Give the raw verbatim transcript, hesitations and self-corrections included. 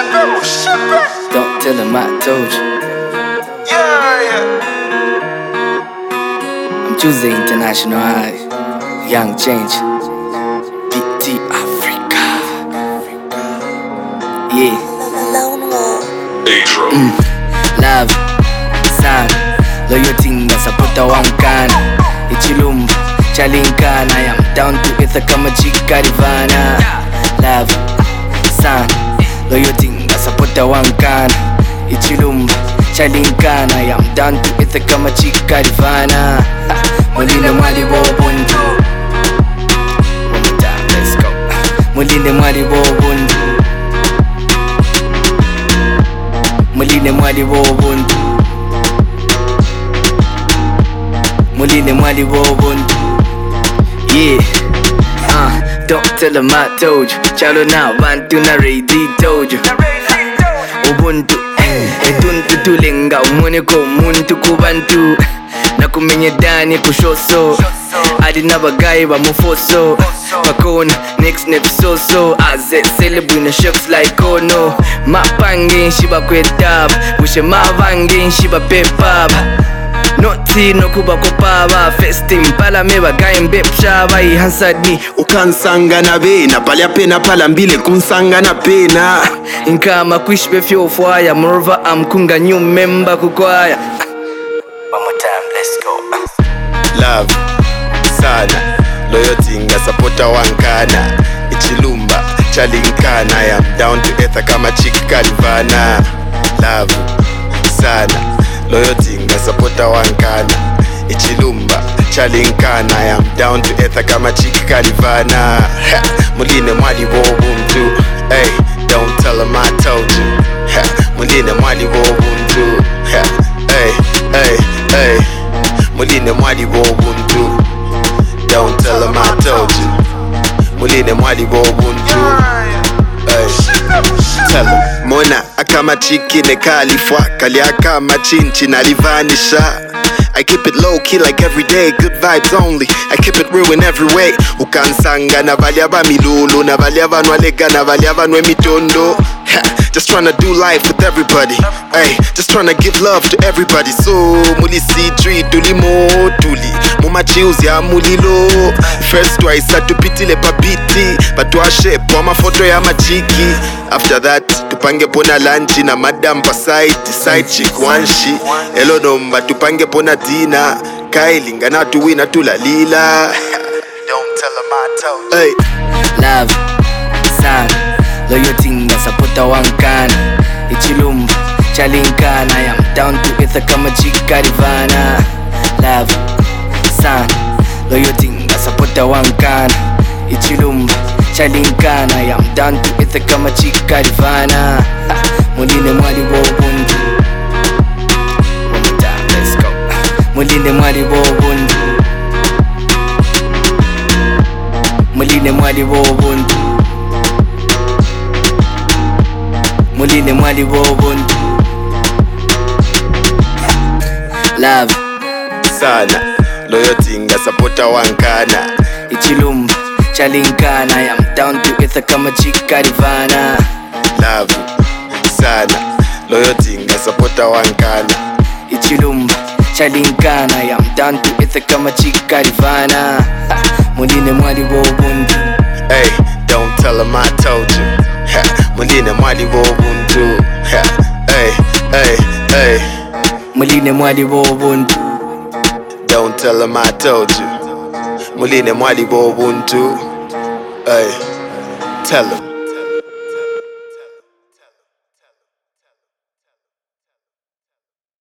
Don't tell him I told you. Yeah, yeah. I'm Tuesday International High. Young Change. D T Africa. Yeah. Mm. Love, sun, loyalty ngasapota wankana. Ichilumba, chalinkana. I am down to earth kama Chika Rivana. Love, sun, loyalty ngasapota wankana. Ichilumba, chalinkana. I am down to earth kama Chika Rivana. Muline mwali wobuntu. One more time, let's go. Muline mwali wobuntu. Muline mwali wobuntu. Muline mwali wobuntu. Yeah. Uh, don't tell him I told you. Chalo na bantu na ready told you. Ubuntu. Etuntu tulenga umone ko muntu kubantu. Nakumenye dani kushoso. Adi nabagayi bamufoso. Makona next nepisoso. Aze celebrate na shocks like oh no. Mapange shiba kwetab. Bushe mavange shiba pepab. Noti no kuba kopaba. Festing pala meba gayi mbepshaba. Ihansadi Ukansanga na bena palya pena pala mbile kunsanga na pena. Inkama kwish befyo fwaya. Moreover I'm kunga new member kukwaya. One more time, let's go. Love, sana, loyalty ngasapota wankana. Ichilumba, chalinkana. I am down to earth kama Chika Rivana. Love, sana, loyalty ngasapota wankana. Ichilumba, chalinkana. I am down to earth kama Chika Rivana. Muline mwali wobuntu. Hey, don't tell him I told you. Muline mwali wobuntu. Hey, hey, hey. Muline mwali wobuntu. Don't tell him I told you. Muline mwali wobuntu. Hey, tell him. Mona akama chiki ne kalifwa. Kali akama chinchi na livanisha. I keep it low key like every day, good vibes only. I keep it real in every way. Ukansanga na valyaba milulu, na valyaba nwalega, na valyaba nwe mitondo. Just tryna do life with everybody. Ay, just tryna give love to everybody. So muli C three tuli mo tuli muma chills ya mulilo. First twice atupitile papiti, patuashe po mafoto ya machiki. After that tupange pona lunch na madam pa side side chick wanshi. Hello nomba tupange pona dina. Kailinga na tuwina tulalila. Don't tell him I told you. Hey. Love, sun, loyalty ngasapota wankana. Ichilumba, chalinkana. I am down to earth kama Chika Rivana. Love, sun, loyalty ngasapota wankana. Ichilumba, chalinkana. I am down to earth kama Chika Rivana. Muline mwali wobuntu. One more time, let's go. Muline mwali wobuntu. Muline mwali wobuntu. Muline mwali wobuntu. Love, sana, loyalty ngasapota wankana. Ichilumba, chalinkana. I am down to earth kama Chika Rivana. Love, sana, loyalty ngasapota wankana. Ichilumba, chalinkana. I am down to earth kama Chika Rivana. Muline mwali wobuntu. Hey, don't tell him I told you. Muline mwali wobuntu. Hey, hey, hey. Muline mwali wobuntu. Don't tell him I told you. Muline mwali wobuntu. Hey, tell him.